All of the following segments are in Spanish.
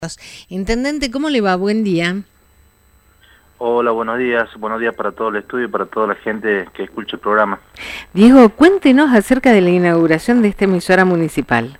Intendente, ¿cómo le va? Buen día. Hola, buenos días para todo el estudio y para toda la gente que escucha el programa. Diego, cuéntenos acerca de la inauguración de esta emisora municipal.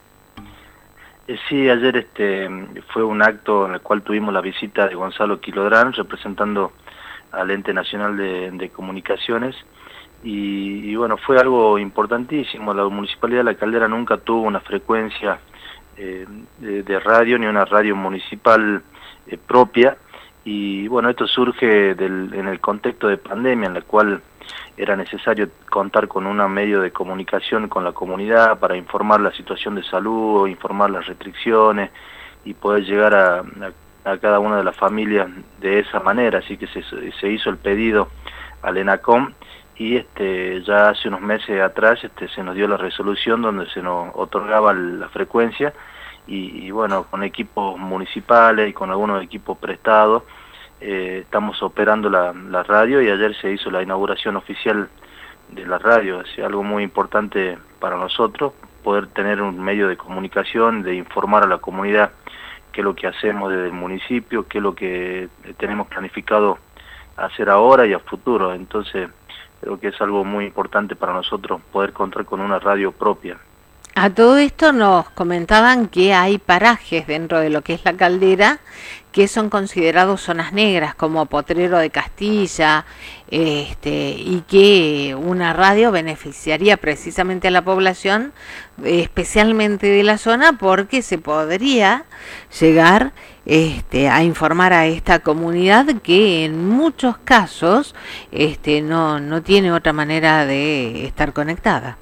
Sí, ayer fue un acto en el cual tuvimos la visita de Gonzalo Quilodrán, representando al Ente Nacional de Comunicaciones, y bueno, fue algo importantísimo. La Municipalidad de La Caldera nunca tuvo una frecuencia de radio, ni una radio municipal propia, y bueno, esto surge en el contexto de pandemia, en la cual era necesario contar con un medio de comunicación con la comunidad para informar la situación de salud, informar las restricciones y poder llegar a cada una de las familias de esa manera. Así que se hizo el pedido al ENACOM y ya hace unos meses atrás se nos dio la resolución donde se nos otorgaba la frecuencia y bueno, con equipos municipales y con algunos equipos prestados estamos operando la radio, y ayer se hizo la inauguración oficial de la radio. Es algo muy importante para nosotros poder tener un medio de comunicación, de informar a la comunidad qué es lo que hacemos desde el municipio, qué es lo que tenemos planificado hacer ahora y a futuro. Entonces creo que es algo muy importante para nosotros poder contar con una radio propia. A todo esto nos comentaban que hay parajes dentro de lo que es la caldera que son considerados zonas negras, como Potrero de Castilla, y que una radio beneficiaría precisamente a la población, especialmente de la zona, porque se podría llegar a informar a esta comunidad que en muchos casos no tiene otra manera de estar conectada.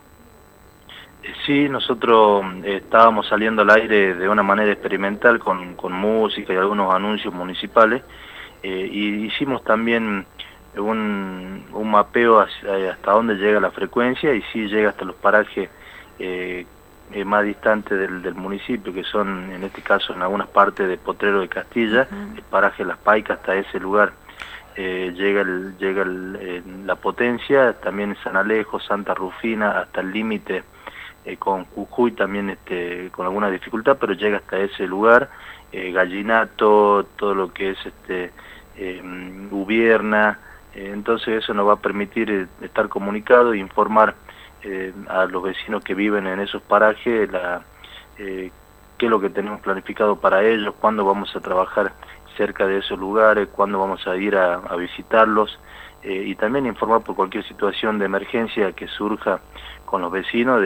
Sí, nosotros estábamos saliendo al aire de una manera experimental con música y algunos anuncios municipales, y hicimos también un mapeo hasta dónde llega la frecuencia, y sí llega hasta los parajes más distantes del municipio, que son en este caso en algunas partes de Potrero de Castilla, el paraje Las Paicas. Hasta ese lugar llega la potencia, también San Alejo, Santa Rufina, hasta el límite con Jujuy también con alguna dificultad, pero llega hasta ese lugar. Gallinato, todo lo que es Ubierna. Entonces eso nos va a permitir estar comunicado e informar a los vecinos que viven en esos parajes qué es lo que tenemos planificado para ellos, cuándo vamos a trabajar cerca de esos lugares, cuándo vamos a ir a visitarlos, y también informar por cualquier situación de emergencia que surja con los vecinos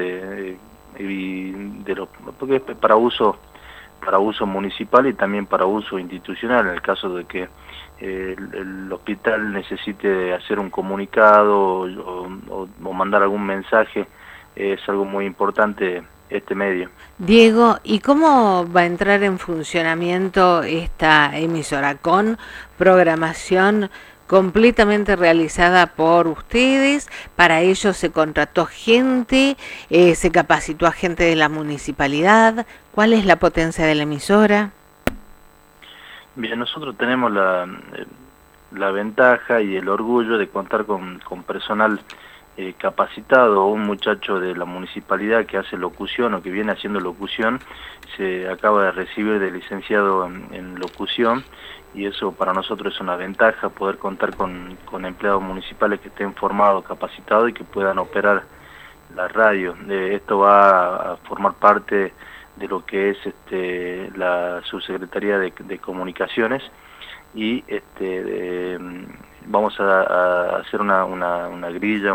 porque es para uso municipal y también para uso institucional, en el caso de que el hospital necesite hacer un comunicado o mandar algún mensaje. Es algo muy importante este medio. Diego, ¿y cómo va a entrar en funcionamiento esta emisora? ¿Con programación completamente realizada por ustedes? ¿Para ello se contrató gente? ¿Se capacitó a gente de la municipalidad? ¿Cuál es la potencia de la emisora? Bien, nosotros tenemos la ventaja y el orgullo de contar con personal capacitado. Un muchacho de la municipalidad que hace locución o que viene haciendo locución se acaba de recibir de licenciado en locución, y eso para nosotros es una ventaja, poder contar con empleados municipales que estén formados, capacitados y que puedan operar la radio. Esto va a formar parte de lo que es la Subsecretaría de Comunicaciones, y vamos a hacer una grilla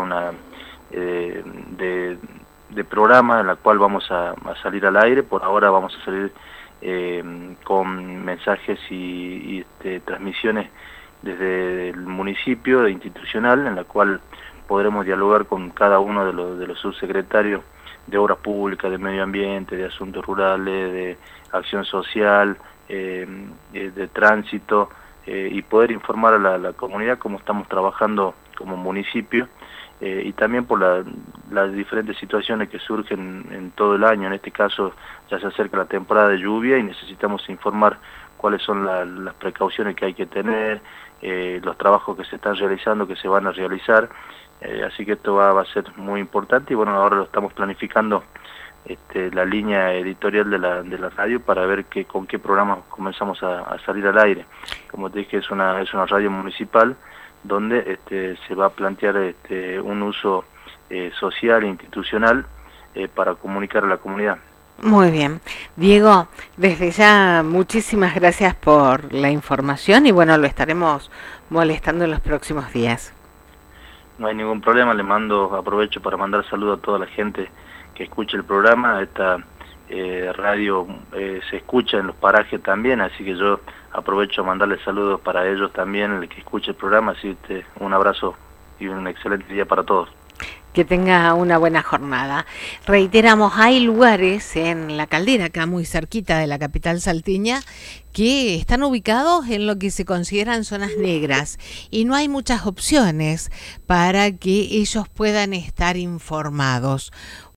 de programa en la cual vamos a salir al aire. Por ahora vamos a salir con mensajes y transmisiones desde el municipio institucional, en la cual podremos dialogar con cada uno de los subsecretarios de Obras Públicas, de Medio Ambiente, de Asuntos Rurales, de Acción Social, de Tránsito, y poder informar a la comunidad cómo estamos trabajando como municipio, y también por las diferentes situaciones que surgen en todo el año. En este caso ya se acerca la temporada de lluvia y necesitamos informar cuáles son las precauciones que hay que tener, los trabajos que se están realizando, que se van a realizar. Así que esto va a ser muy importante, y bueno, ahora lo estamos planificando la línea editorial de la radio para ver con qué programas comenzamos a salir al aire. Como te dije, es una radio municipal donde se va a plantear un uso social e institucional para comunicar a la comunidad. Muy bien. Diego, desde ya muchísimas gracias por la información y bueno, lo estaremos molestando en los próximos días. No hay ningún problema, aprovecho para mandar saludos a toda la gente que escucha el programa. Esta radio se escucha en los parajes también, así que yo aprovecho a mandarles saludos para ellos también, el que escuche el programa, así que un abrazo y un excelente día para todos. Que tenga una buena jornada. Reiteramos, hay lugares en La Caldera, acá muy cerquita de la capital salteña, que están ubicados en lo que se consideran zonas negras y no hay muchas opciones para que ellos puedan estar informados.